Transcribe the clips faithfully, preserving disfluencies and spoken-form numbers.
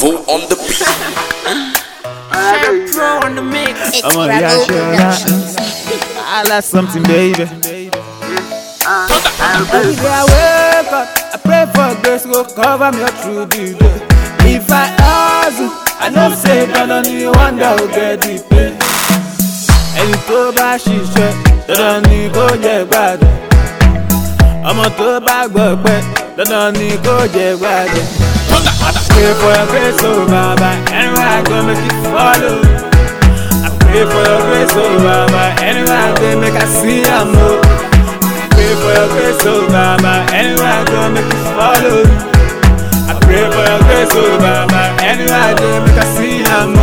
Bravo on the beat. Share Pro on the mix. It's I'm on Bravo yeah, Productions. I like something, baby. Every day I wake up, I pray for grace to cover me through the day. If I hustle, I know say that only one that will get the pay. Ẹni tó bá ṣiṣẹ́, dandan ni kó jẹ gbádùn. Ọmọ tó bá gbọ́ pẹ́, dandan ni kó jẹ gbádùn. I pray for your grace, oh Baba, anywhere I go make it follow. I pray for your grace, oh Baba, anywhere I go make I see am oh. I pray for your grace, oh Baba, anywhere I go make it follow. I pray for your grace, oh Baba, anywhere I go make I see am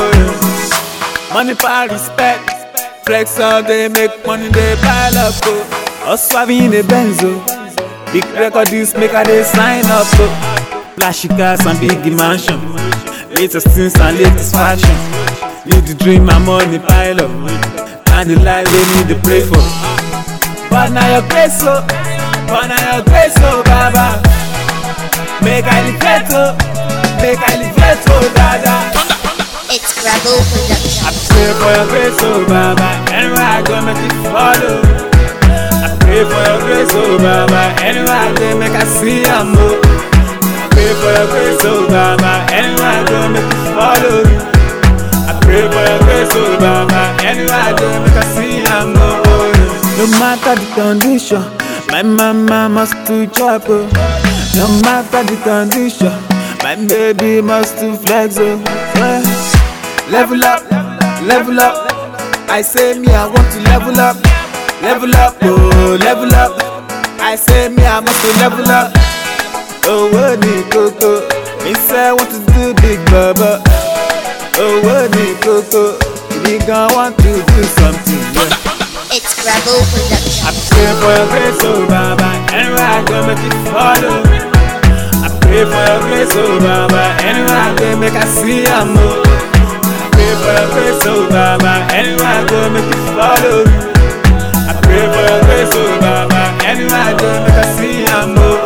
oh. Money for respect, flex all day, make money they pile up oh. Us swabbing in the Benzo, big record deals make I they sign up oh. Flashy cars and big mansion, latest things and latest fashion. Need the dream and money pile up, and the life they need to pray for. But now your grace oh, but now your grace oh Baba. Make I live it oh, make I live it oh Dada. It's Bravo Productions. I pray for your grace oh Baba, anywhere I go make it follow. I pray for your grace oh Baba, anywhere I go make I see am oh. I pray for your grace, oh Baba, anywhere I go make it follow. I pray for your grace, oh Baba, anywhere I go make I see am oh. No matter the condition, my mama must to chop oh. No matter the condition, my baby must to flex oh. Yeah. Level up, level up. I say me I want to level up, level up oh, level up. I say me I must to level up. Oh, what need Coco? Me say I want to do big baba. Oh, what need Coco? We gon' want to do something. Yeah. It's Bravo Productions. I pray for your grace, oh Baba, anywhere I go make it follow. I pray for your grace, oh Baba, anywhere I go make I see am oh. I pray for your grace, oh Baba, anywhere I go make it follow. I pray for your grace, oh Baba, anywhere I go make I see am oh.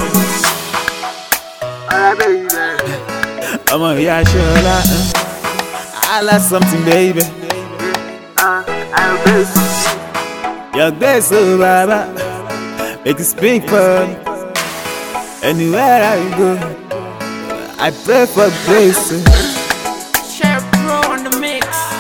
I'm on yeah, sure I like something, baby. Your grace, oh Baba, make it speak for me. Anywhere I go, I pray for grace. Share Pro on the mix.